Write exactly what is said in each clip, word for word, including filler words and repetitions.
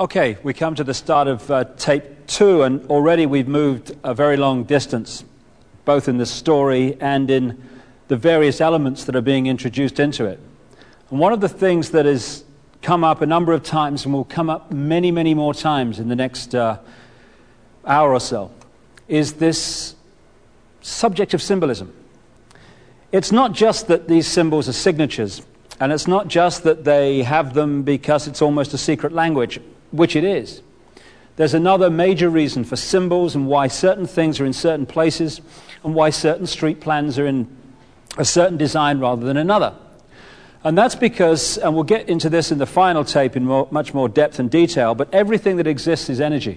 Okay, we come to the start of uh, tape two, and already we've moved a very long distance, both in the story and in the various elements that are being introduced into it. And one of the things that has come up a number of times and will come up many, many more times in the next uh, hour or so is this subject of symbolism. It's not just that these symbols are signatures, and it's not just that they have them because it's almost a secret language, which it is. There's another major reason for symbols and why certain things are in certain places and why certain street plans are in a certain design rather than another. And that's because, and we'll get into this in the final tape in more, much more depth and detail, but everything that exists is energy.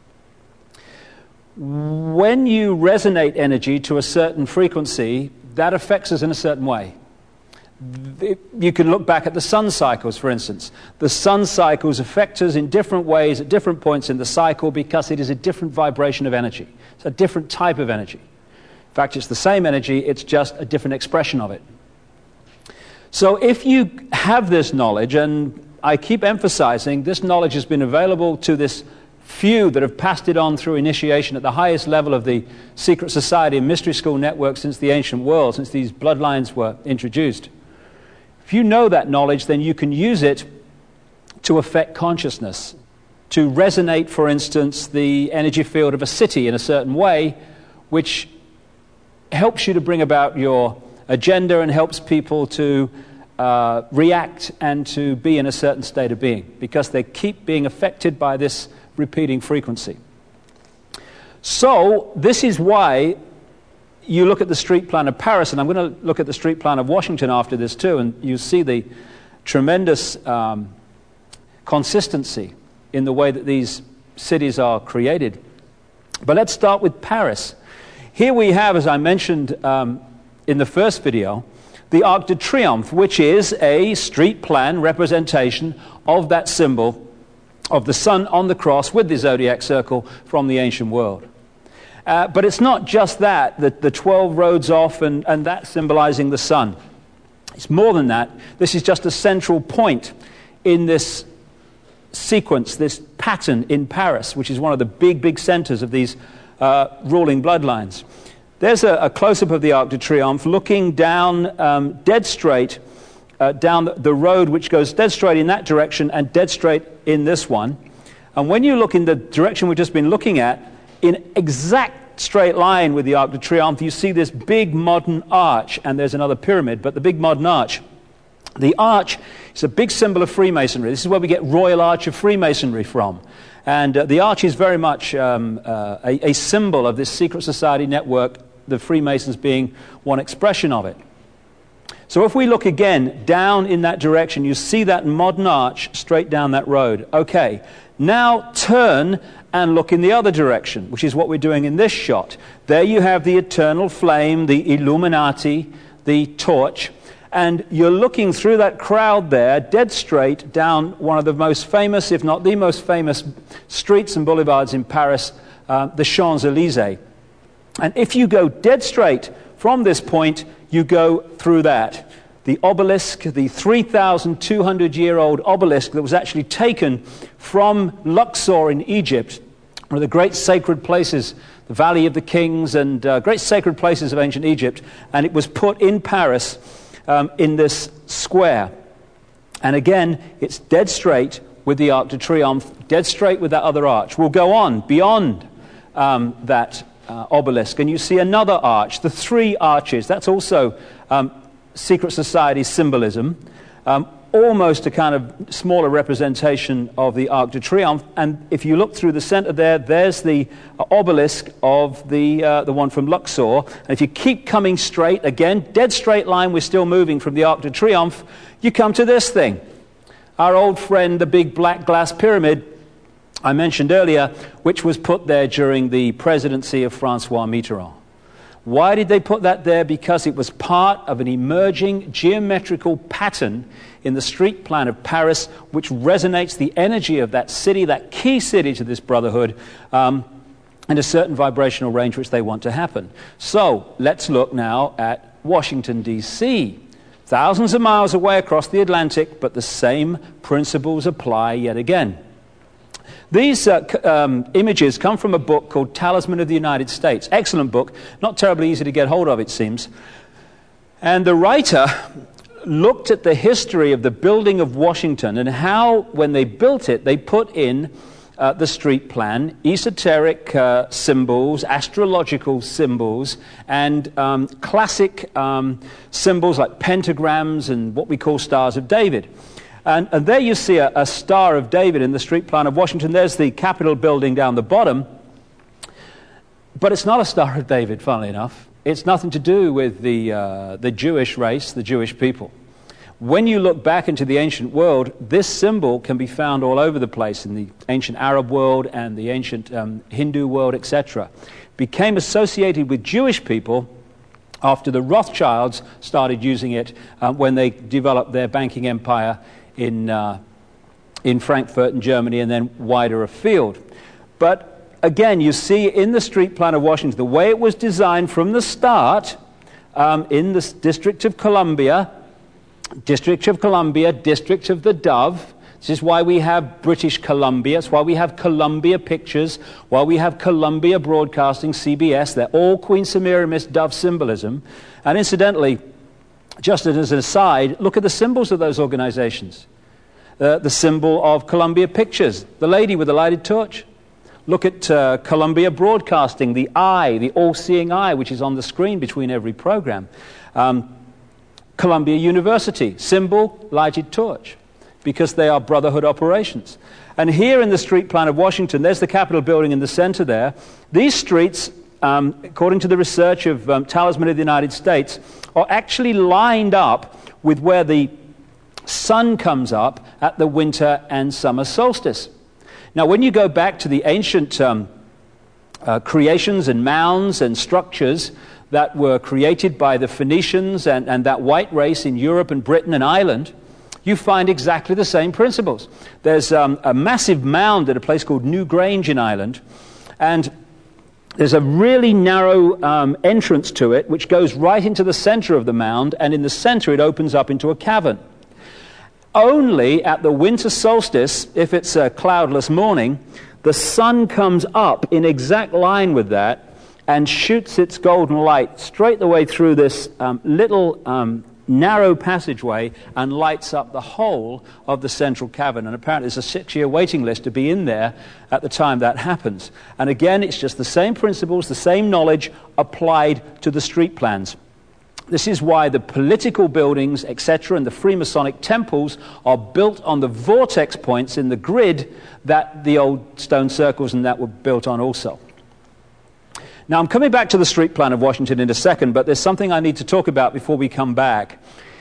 When you resonate energy to a certain frequency, that affects us in a certain way. You can look back at the sun cycles, for instance. The sun cycles affect us in different ways at different points in the cycle because it is a different vibration of energy. It's a different type of energy. In fact, it's the same energy, it's just a different expression of it. So if you have this knowledge, and I keep emphasizing this knowledge has been available to this few that have passed it on through initiation at the highest level of the secret society and mystery school network since the ancient world, since these bloodlines were introduced. If you know that knowledge, then you can use it to affect consciousness, to resonate, for instance, the energy field of a city in a certain way, which helps you to bring about your agenda and helps people to uh, react and to be in a certain state of being, because they keep being affected by this repeating frequency. So this is why you look at the street plan of Paris, and I'm going to look at the street plan of Washington after this too, and you see the tremendous um, consistency in the way that these cities are created. But let's start with Paris. Here we have, as I mentioned um, in the first video, the Arc de Triomphe, which is a street plan representation of that symbol of the sun on the cross with the zodiac circle from the ancient world. Uh, but it's not just that, the, the twelve roads off and, and that symbolizing the sun. It's more than that. This is just a central point in this sequence, this pattern in Paris, which is one of the big, big centers of these uh, ruling bloodlines. There's a, a close-up of the Arc de Triomphe looking down um, dead straight, uh, down the, the road which goes dead straight in that direction and dead straight in this one. And when you look in the direction we've just been looking at, in exact straight line with the Arc de Triomphe, you see this big modern arch, and there's another pyramid, but the big modern arch. The arch is a big symbol of Freemasonry. This is where we get Royal Arch of Freemasonry from. And uh, the arch is very much um, uh, a, a symbol of this secret society network, the Freemasons being one expression of it. So if we look again down in that direction, you see that modern arch straight down that road. Okay, now turn and look in the other direction, which is what we're doing in this shot. There you have the eternal flame, the Illuminati, the torch, and you're looking through that crowd there, dead straight, down one of the most famous, if not the most famous, streets and boulevards in Paris, uh, the Champs-Élysées. And if you go dead straight from this point, you go through that. The obelisk, the three thousand two hundred year old obelisk that was actually taken from Luxor in Egypt, one of the great sacred places, the Valley of the Kings and uh, great sacred places of ancient Egypt, and it was put in Paris um, in this square. And again, it's dead straight with the Arc de Triomphe, dead straight with that other arch. We'll go on beyond um, that uh, obelisk, and you see another arch, the three arches. That's also um, secret society symbolism, um, almost a kind of smaller representation of the Arc de Triomphe. And if you look through the center there, there's the uh, obelisk of the uh, the one from Luxor. And if you keep coming straight, again, dead straight line, we're still moving from the Arc de Triomphe, you come to this thing. Our old friend, the big black glass pyramid I mentioned earlier, which was put there during the presidency of Francois Mitterrand. Why did they put that there? Because it was part of an emerging geometrical pattern in the street plan of Paris, which resonates the energy of that city, that key city to this brotherhood, um, in a certain vibrational range which they want to happen. So let's look now at Washington, D C Thousands of miles away across the Atlantic, but the same principles apply yet again. These uh, c- um, images come from a book called Talisman of the United States. Excellent book, not terribly easy to get hold of, it seems. And the writer looked at the history of the building of Washington and how, when they built it, they put in uh, the street plan, esoteric uh, symbols, astrological symbols, and um, classic um, symbols like pentagrams and what we call Stars of David. And, and there you see a, a Star of David in the street plan of Washington. There's the Capitol building down the bottom. But it's not a Star of David, funnily enough. It's nothing to do with the, uh, the Jewish race, the Jewish people. When you look back into the ancient world, this symbol can be found all over the place in the ancient Arab world and the ancient um, Hindu world, et cetera. Became associated with Jewish people after the Rothschilds started using it uh, when they developed their banking empire in, uh, in Frankfurt in Germany and then wider afield. But again, you see in the street plan of Washington, the way it was designed from the start, um, in the District of Columbia, District of Columbia, District of the Dove. This is why we have British Columbia. It's why we have Columbia Pictures, why we have Columbia Broadcasting, C B S. They're all Queen Semiramis Dove symbolism. And incidentally, just as an aside, look at the symbols of those organizations. Uh, the symbol of Columbia Pictures, the lady with the lighted torch. Look at uh, Columbia Broadcasting, the eye, the all-seeing eye, which is on the screen between every program. Um, Columbia University, symbol, lighted torch, because they are brotherhood operations. And here in the street plan of Washington, there's the Capitol building in the center there. These streets, um, according to the research of um, Talisman of the United States, are actually lined up with where the sun comes up at the winter and summer solstice. Now, when you go back to the ancient um, uh, creations and mounds and structures that were created by the Phoenicians and, and that white race in Europe and Britain and Ireland, you find exactly the same principles. There's um, a massive mound at a place called New Grange in Ireland, and there's a really narrow um, entrance to it which goes right into the center of the mound, and in the center it opens up into a cavern. Only at the winter solstice, if it's a cloudless morning, the sun comes up in exact line with that and shoots its golden light straight the way through this um, little um, narrow passageway and lights up the whole of the central cavern. And apparently there's a six-year waiting list to be in there at the time that happens. And again, it's just the same principles, the same knowledge applied to the street plans. This is why the political buildings, et cetera, and the Freemasonic temples are built on the vortex points in the grid that the old stone circles and that were built on also. Now, I'm coming back to the street plan of Washington in a second, but there's something I need to talk about before we come back.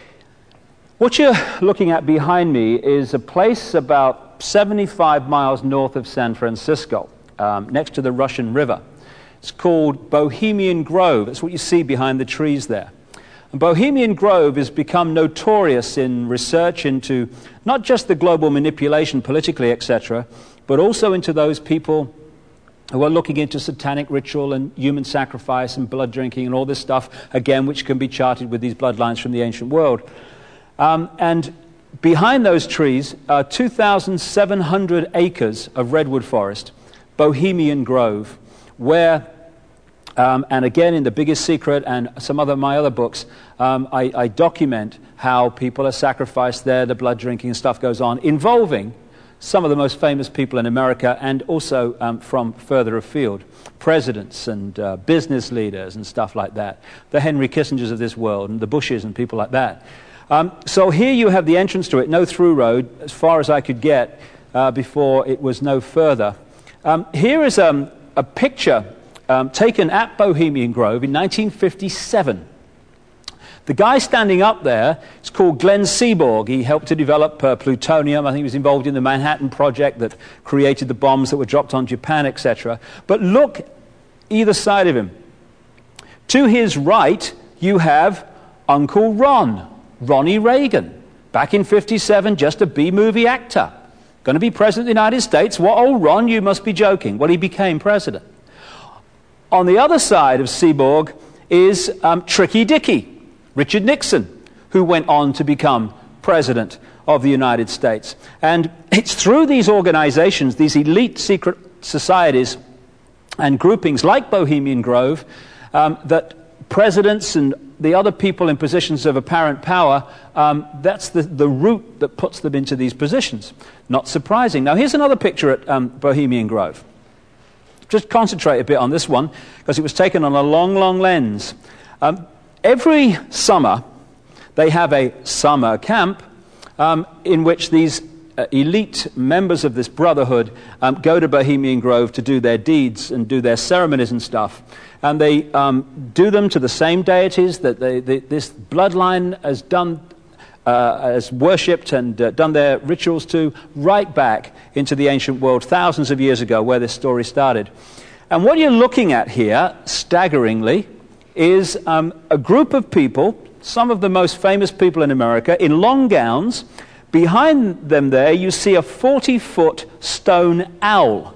What you're looking at behind me is a place about seventy-five miles north of San Francisco, um, next to the Russian River. It's called Bohemian Grove. That's what you see behind the trees there. And Bohemian Grove has become notorious in research into not just the global manipulation politically, et cetera, but also into those people who are looking into satanic ritual and human sacrifice and blood drinking and all this stuff, again, which can be charted with these bloodlines from the ancient world. Um, and behind those trees are two thousand seven hundred acres of redwood forest, Bohemian Grove, where Um, and again, in The Biggest Secret and some other my other books, um, I, I document how people are sacrificed there, the blood drinking and stuff goes on, involving some of the most famous people in America and also um, from further afield, presidents and uh, business leaders and stuff like that, the Henry Kissingers of this world and the Bushes and people like that. Um, so here you have the entrance to it, no through road, as far as I could get uh, before it was no further. Um, here is um, a picture Um, taken at Bohemian Grove in nineteen fifty-seven. The guy standing up there is called Glenn Seaborg. He helped to develop uh, plutonium. I think he was involved in the Manhattan Project that created the bombs that were dropped on Japan, et cetera. But look either side of him. To his right, you have Uncle Ron, Ronnie Reagan. Back in fifty-seven, just a B-movie actor. Going to be president of the United States. What, old Ron, you must be joking. Well, he became president. On the other side of Seaborg is um, Tricky Dicky, Richard Nixon, who went on to become president of the United States. And it's through these organizations, these elite secret societies and groupings like Bohemian Grove, um, that presidents and the other people in positions of apparent power, um, that's the, the route that puts them into these positions. Not surprising. Now, here's another picture at um, Bohemian Grove. Just concentrate a bit on this one, because it was taken on a long, long lens. Um, every summer, they have a summer camp um, in which these uh, elite members of this brotherhood um, go to Bohemian Grove to do their deeds and do their ceremonies and stuff. And they um, do them to the same deities that they, they, this bloodline has done, uh, has worshipped and uh, done their rituals to, right back into the ancient world thousands of years ago, where this story started. And what you're looking at here, staggeringly, is um, a group of people, some of the most famous people in America, in long gowns. Behind them there, you see a forty-foot stone owl.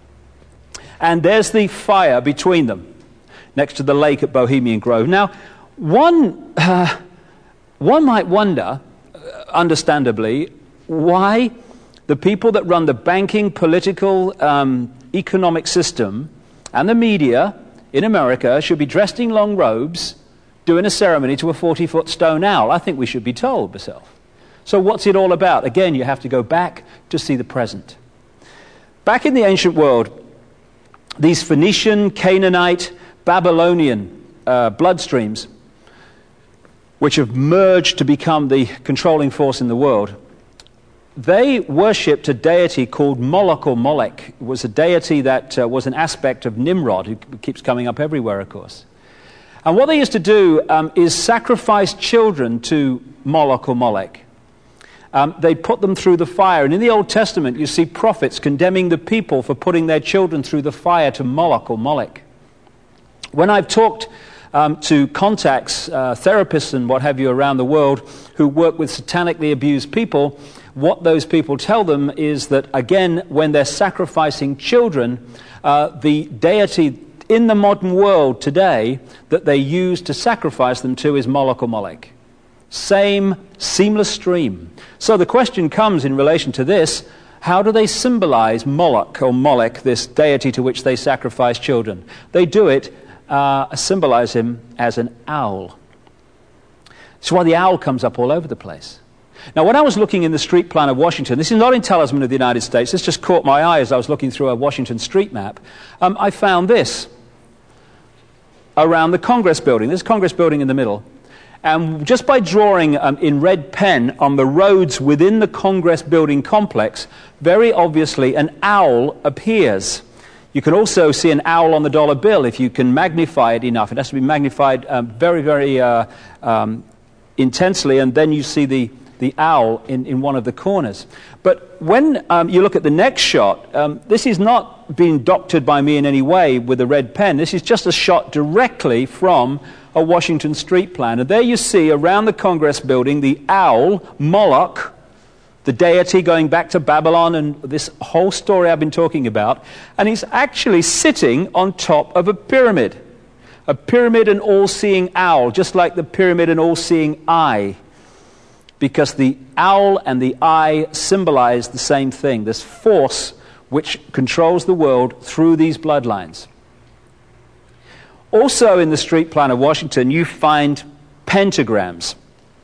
And there's the fire between them, next to the lake at Bohemian Grove. Now, one, uh, one might wonder, uh, understandably, why the people that run the banking, political, um, economic system and the media in America should be dressed in long robes doing a ceremony to a forty-foot stone owl. I think we should be told myself. So what's it all about? Again, you have to go back to see the present. Back in the ancient world, these Phoenician, Canaanite, Babylonian uh, bloodstreams, which have merged to become the controlling force in the world, they worshipped a deity called Moloch or Molech. It was a deity that uh, was an aspect of Nimrod, who keeps coming up everywhere, of course. And what they used to do um, is sacrifice children to Moloch or Molech. Um, they put them through the fire. And in the Old Testament, you see prophets condemning the people for putting their children through the fire to Moloch or Molech. When I've talked um, to contacts, uh, therapists and what have you around the world who work with satanically abused people, what those people tell them is that, again, when they're sacrificing children, uh, the deity in the modern world today that they use to sacrifice them to is Moloch or Molech. Same seamless stream. So the question comes in relation to this: how do they symbolize Moloch or Molech, this deity to which they sacrifice children? They do it, uh, symbolize him as an owl. That's why the owl comes up all over the place. Now, when I was looking in the street plan of Washington, this is not in Talisman of the United States, this just caught my eye as I was looking through a Washington street map, um, I found this around the Congress building. There's a Congress building in the middle. And just by drawing um, in red pen on the roads within the Congress building complex, very obviously an owl appears. You can also see an owl on the dollar bill if you can magnify it enough. It has to be magnified um, very, very uh, um, intensely, and then you see the, the owl in, in one of the corners. But when um, you look at the next shot, um, this is not being doctored by me in any way with a red pen. This is just a shot directly from a Washington street plan. And there you see around the Congress building the owl, Moloch, the deity going back to Babylon and this whole story I've been talking about. And he's actually sitting on top of a pyramid. A pyramid and all-seeing owl, just like the pyramid and all-seeing eye. Because the owl and the eye symbolize the same thing, this force which controls the world through these bloodlines. Also in the street plan of Washington, you find pentagrams.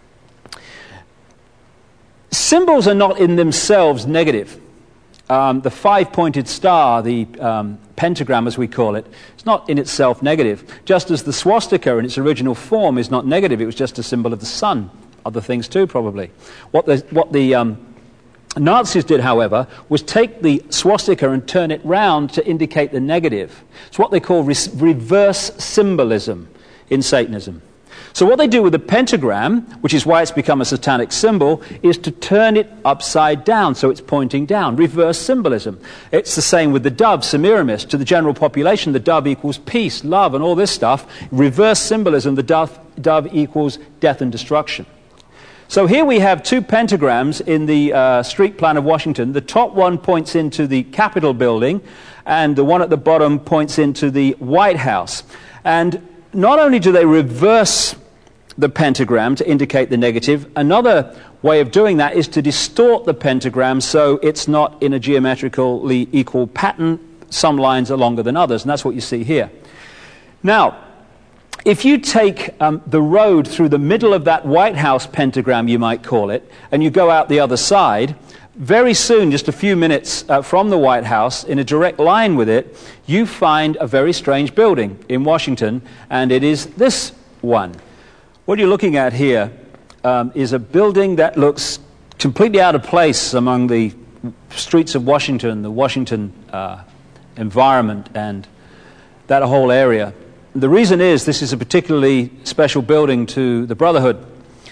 Symbols are not in themselves negative. Um, the five-pointed star, the um, pentagram as we call it, is not in itself negative. Just as the swastika in its original form is not negative, it was just a symbol of the sun. Other things too, probably. What the, what the um, Nazis did, however, was take the swastika and turn it round to indicate the negative. It's what they call re- reverse symbolism in Satanism. So what they do with the pentagram, which is why it's become a satanic symbol, is to turn it upside down so it's pointing down. Reverse symbolism. It's the same with the dove, Semiramis. To the general population, the dove equals peace, love, and all this stuff. Reverse symbolism, the dove, dove equals death and destruction. So here we have two pentagrams in the uh, street plan of Washington. The top one points into the Capitol building, and the one at the bottom points into the White House. And not only do they reverse the pentagram to indicate the negative. Another way of doing that is to distort the pentagram so it's not in a geometrically equal pattern. Some lines are longer than others, and that's what you see here. Now, if you take um, the road through the middle of that White House pentagram, you might call it, and you go out the other side, very soon, just a few minutes uh, from the White House, in a direct line with it, you find a very strange building in Washington, and it is this one. What you're looking at here um, is a building that looks completely out of place among the streets of Washington, the Washington uh, environment, and that whole area. The reason is this is a particularly special building to the Brotherhood.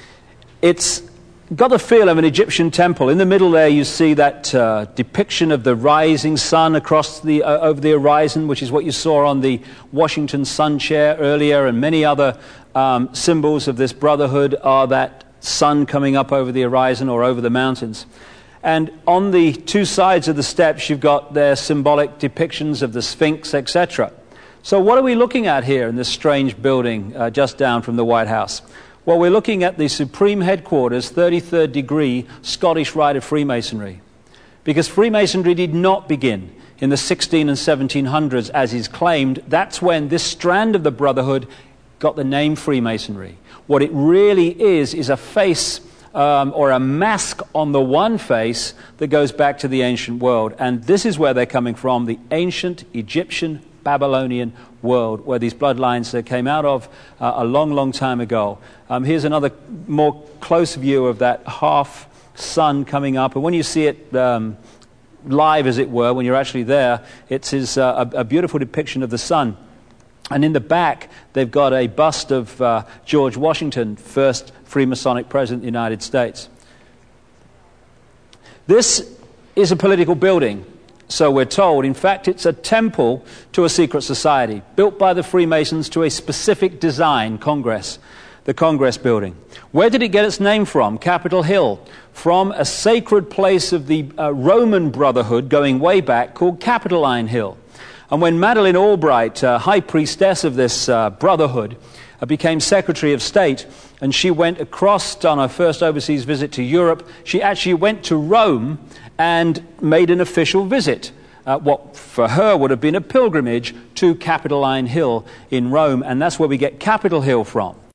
It's got the feel of an Egyptian temple. In the middle there you see that uh, depiction of the rising sun across the uh, over the horizon, which is what you saw on the Washington sun chair earlier, and many other um, symbols of this Brotherhood are that sun coming up over the horizon or over the mountains. And on the two sides of the steps you've got their symbolic depictions of the Sphinx, et cetera. So what are we looking at here in this strange building uh, just down from the White House? Well, we're looking at the Supreme Headquarters, thirty-third degree Scottish Rite of Freemasonry. Because Freemasonry did not begin in the sixteen and seventeen hundreds, as is claimed. That's when this strand of the Brotherhood got the name Freemasonry. What it really is, is a face um, or a mask on the one face that goes back to the ancient world. And this is where they're coming from, the ancient Egyptian Babylonian world, where these bloodlines uh, came out of uh, a long, long time ago. Um, here's another more close view of that half sun coming up. And when you see it um, live, as it were, when you're actually there, it is uh, a, a beautiful depiction of the sun. And in the back, they've got a bust of uh, George Washington, first Freemasonic president of the United States. This is a political building. So we're told. In fact, it's a temple to a secret society, built by the Freemasons to a specific design, Congress, the Congress building. Where did it get its name from? Capitol Hill, from a sacred place of the uh, Roman Brotherhood going way back called Capitoline Hill. And when Madeleine Albright, uh, high priestess of this uh, Brotherhood, uh, became Secretary of State, and she went across on her first overseas visit to Europe, she actually went to Rome and made an official visit, uh, what for her would have been a pilgrimage to Capitoline Hill in Rome, and that's where we get Capitol Hill from.